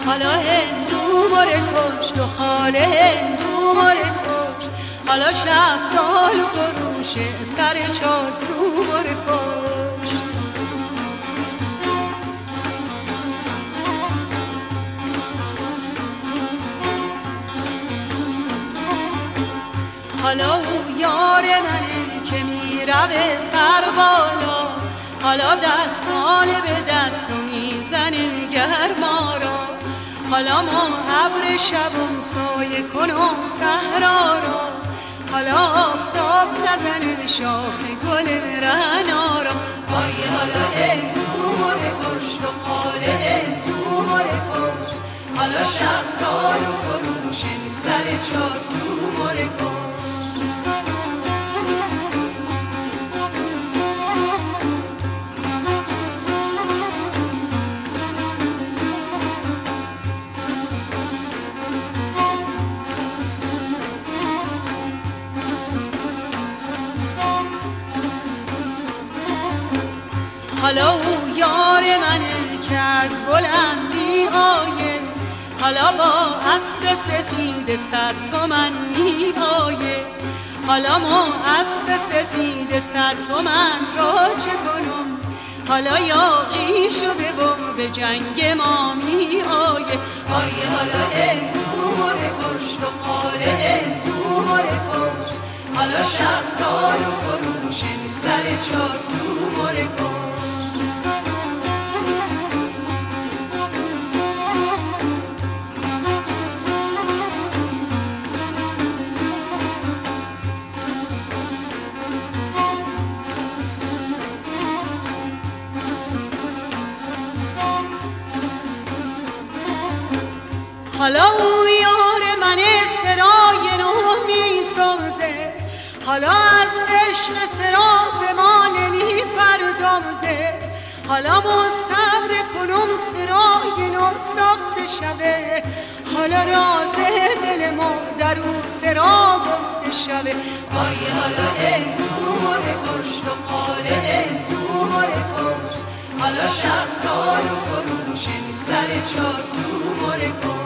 حالا هندو مره کش دو خاله هندو مره کش حالا شفتال و فروشه سر چارسو مره کش حالا او یار منه که میره به سر بالا حالا دستان به دست و میزنه گرما را حالا ما ابر شبم سایه کنم صحرا را حالا آفتاب نزنه شاخ گل رعنا را آی حالا هندو مره کشت و خاله هندو مره کشت حالا شفتال و فروشه سر چارسو مره کشت حالا او یار منه که از بلندی آیه حالا با اسب سفید 100 تومن می آیه حالا ما اسب سفید 100 تومن را چه کنم حالا یاغی شده و به جنگ ما می آیه آیه حالا هندو مره کشت و خاله هندو مره کشت حالا شفتال و فروشه سر چارسو مره کشت حالا او یار من سرای نو می سازه حالا از عشق سرا به ما نمی پردازه حالا ما صبر کنم سرای نو ساخته شده حالا راز دل ما در او سرا گفته شده آی حالا هندو مره کشت و خاله هندو مره کشت حالا شفتال و فروشه سر چارسو مره کشت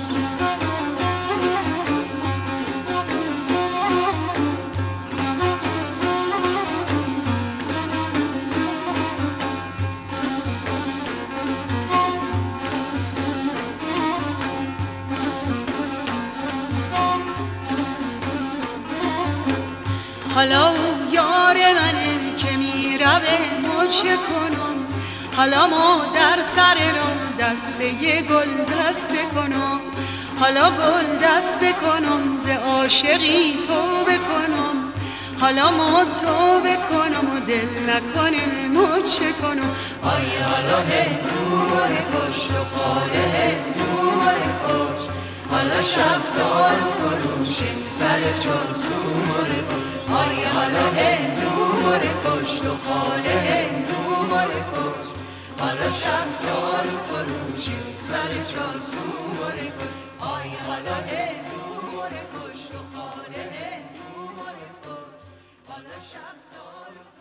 حالا او یار منه که میره به ما چه کنم حالا ما در سر را دسته گل دسته کنم حالا گل دسته کنم ز عاشقی توبه کنم حالا ما توبه کنم و دل نکنه ما چه کنم آی حالا هندو مره کشت و خاله هندو مره کشت حالا شفتال و فروشه سر چارسو مره کشت آی حالا هندو مره کشت و خاله هندو مره کشت حالا شفتال و فروشه سر چارسو مره کشت آی حالا هندو مره کشت و خاله هندو مره کشت حالا شفتال